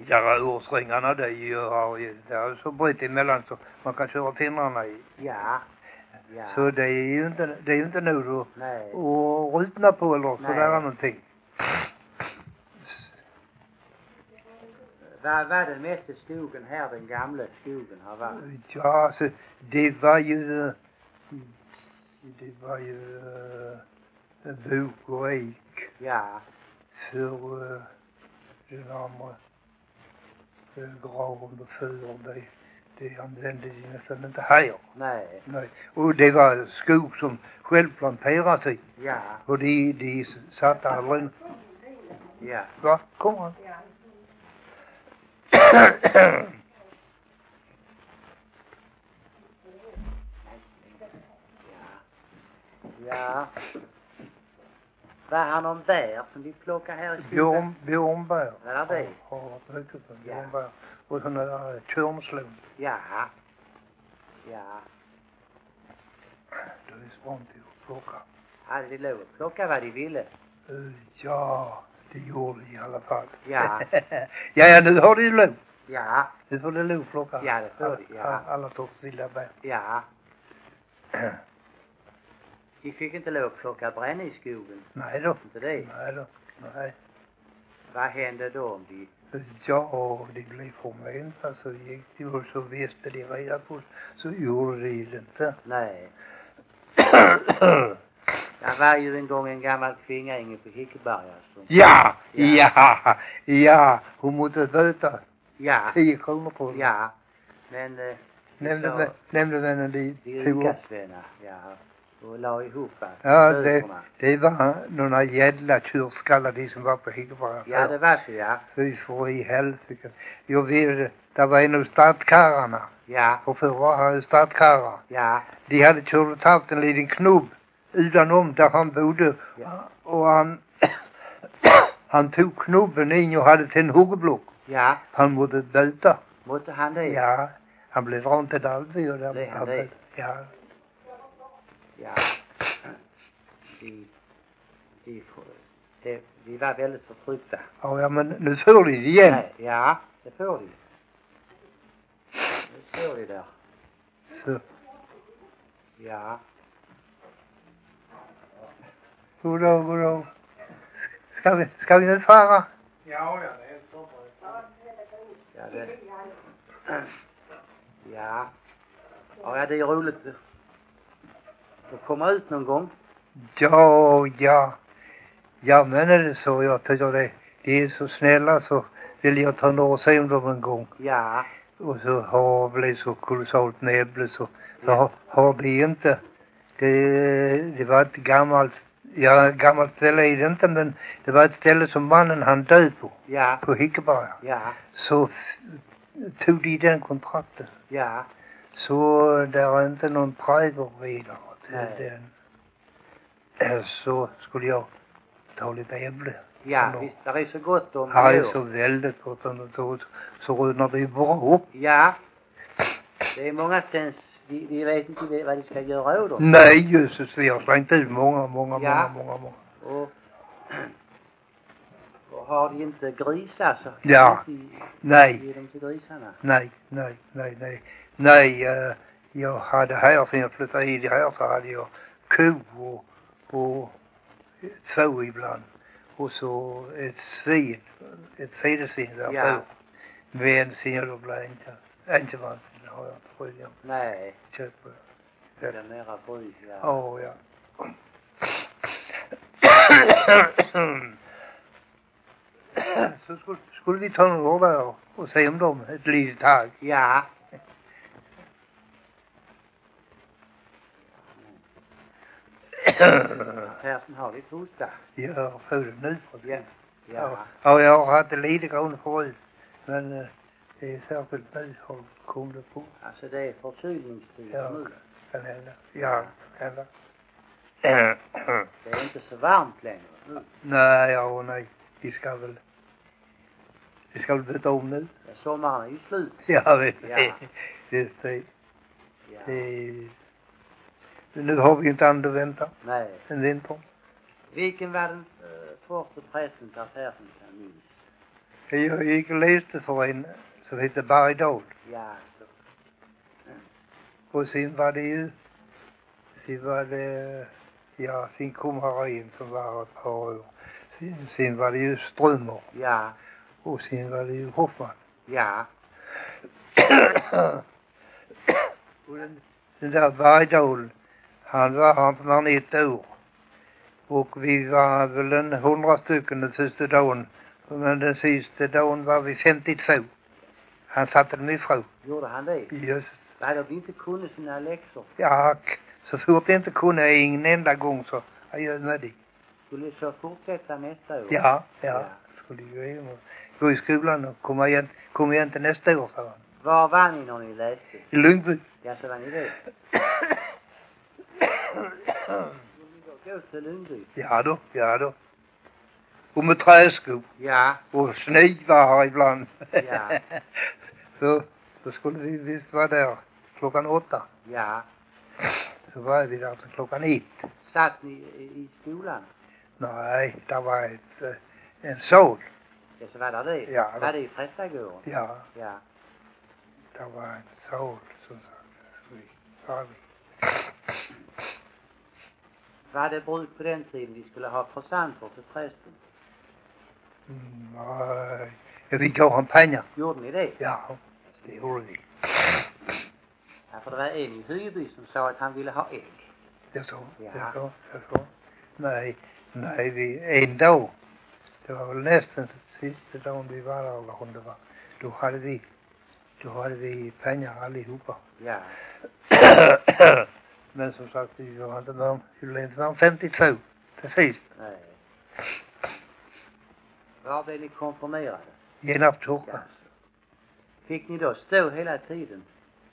Ja, ursringarna det är så brett emellan så man kan köra pinnarna i. Ja. Ja. Så det är ju inte nu då. Nej. Och rutna på eller så där någonting. Vad var den mesta skogen här, den gamla skogen har varit? Ja, alltså det var ju bok och ek. Ja. För den andra graven och för det använde de nästan inte här. Nej. Nej. Och det var skog som själv planterade sig. Ja. Och de satt aldrig. Ja. Va? Kom han. Ja. Ja. Vad han om bär som vi plockar här i skogen? Björnbär. Vad är det? Ja, mycket för björnbär. Och sådana där körnslon. Ja. Ja. Det är svårt att plocka. Hade de lov att plocka vad de ville? Ja, det gjorde de i alla fall. Ja. Ja, nu har du lov. Ja. Nu får du lov plocka. Ja, det får de, ja. Alla sorts vilda bär. Ja. De fick inte lov att plocka bränna i skogen. Nej då. Inte det? Nej då. Nej. Vad hände då om de... Ja, det blev förment. Alltså gick de och så visste de reda på så gjorde de det inte. Nej. Jag var ju en gång en gammal kvinna inne på Hickeberga. Ja. Hon måste veta. Ja. 10 kronor på det. Ja. Men... Nämnde vännen de tog upp. Ja. Och la ihop. Ja, det var några jävla tjurskallar de som var på Hickeberga. Ja, det var så, ja. Fy för i helsike. Jag vet, det var en av startkarlarna. Ja. Och för var han startkarlar. Ja. De hade kört haft en liten knubb udanom där han bodde. Ja. Och han tog knubben in och hade till en huggeblock. Ja. Han måste böta. Måste han det? Ja. Han blev dran till Dalby och där. Det han det? Ja. Ja. De var väldigt förtryckta. Ja, men nu får de igen. Nej, ja, det får de. Nu står de där. Så. Ja. Goddag. Ska vi nu fara? Ja, det är så bra. Ja, det. Ja. Ja, det är roligt att komma ut någon gång. Ja, men är det så? Jag tycker det är så snälla så vill jag ta ner och se om dem en gång. Ja. Och så har blivit så kolossalt näbble så har det inte. Det var ett gammalt ställe är det inte, men det var ett ställe som mannen han död på. Ja. På Hickeberga. Ja. Så tog de den kontrakten. Ja. Så där är inte någon trädgård vidare till den. Så skulle jag ta lite äpple. Ja, visst, det är så gott om. Ja, det är så väldigt gott om det så rödnar det bara upp. Ja. Det är många stens, de vet inte vad de ska göra av dem. Nej, Jesus, vi har slängt ut många. Och har de inte grisar så? Ja. Nej. Ge dem till grisarna? Nej, jag hade här sen jag flyttade in här så hade jag ko och 2 ibland. Och så ett fedesvin där. Ja. Men sen jag då blev inte vansinnigt har jag inte bryt. Nej. Köper. Det är mera bryt, ja. Ja. Så skulle vi ta några där och se om dem ett litet tag. Ja. Persson har lite hosta. Ja, får det nu. Ja. Ja, jag har haft det lite grann förut. Men det är särskilt nu har kommit på. Alltså det är förkylningstid nu. Kan hända. Ja, kan hända. Det är inte så varmt längre nu. Nej. Vi ska väl byta om nu. Ja, sommaren är ju slut. Ja, det. Ja. Nu har vi inte andra vänta. Nej. En vinter. Vilken var den första presentationen kan minns? Jag gick och läste för en som heter Bergdahl. Ja, så. Och sen var det sen kom Harin som var ett par år. Sen var det ju Strömmer. Ja. Och sen var det ju Hoffman. Ja. Och den där Bergdahl, han var 1 år. Och vi var väl 100 stycken den första dagen. Men den sista dagen var vi 52. Han satte dem ifrån. Gjorde han det? Jösses. Nej, de inte kunde sina läxor. Ja, så fort jag inte kunde en enda gång så jag gör med det. Skulle så fortsätta nästa år? Ja. Skulle ju hem och gå i skolan och komma igen till nästa år, sa han. Var var ni när ni läste? I Lundby. Ja, så var ni det. Skulle ni då gå till Lundby? Ja då. Och med träskor. Ja. Och snivar här ibland. Ja. så skulle vi visst vara där 8:00. Ja. Så var vi där till 1:00. Satt ni i skolan? Nej, det var en sal. Ja, så var det. Ja. Var det i prästgården? Ja, Ja. det var en sal som sagt. Så vi var vi. Var det bruk på den tiden vi skulle ha presenter till prästen? Nej, vi gav han pengar. Gjorde ni det? Ja, det gjorde vi. Ja, för det var en i Hyby som sa att han ville ha ägg. Jag så. Ja. Nej, vi en dag. Det var väl nästan sista dagen vi var där, eller om det var. Då hade vi pengar allihopa. Ja. Men som sagt, vi var inte var 52 till sist. Nej. Var blev ni konfirmerade? Genaptorka. Ja. Fick ni då stå hela tiden?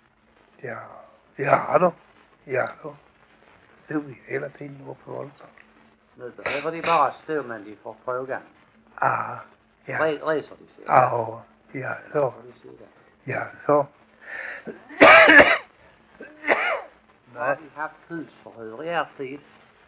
Ja då. Stod vi hela tiden uppe på Valsand. Nu behöver de bara stå, men de får frågan. Ja. Reser de sig? Ja, så. Ja, så. Har de haft husförhör i er tid?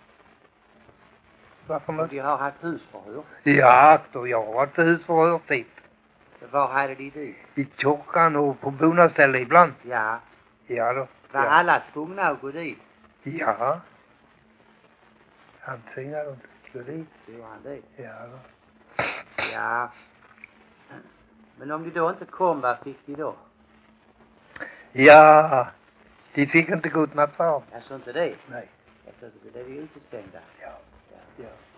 Varför nu? De har haft husförhör? Ja, då jag har varit husförhör dit. Så var hade de dit? I kyrkan och på bonadsstället ibland. Ja. Ja då. Var alla tvungna att gå dit? Ja. Han tvingade dem att gå dit. Gjorde han det? Ja då. Ja. Men om de då inte kom, vad fick de då? Ja. De fick inte gå ut nattvard. Alltså inte det? Nej. Jag tyckte det är utestängda. Ja.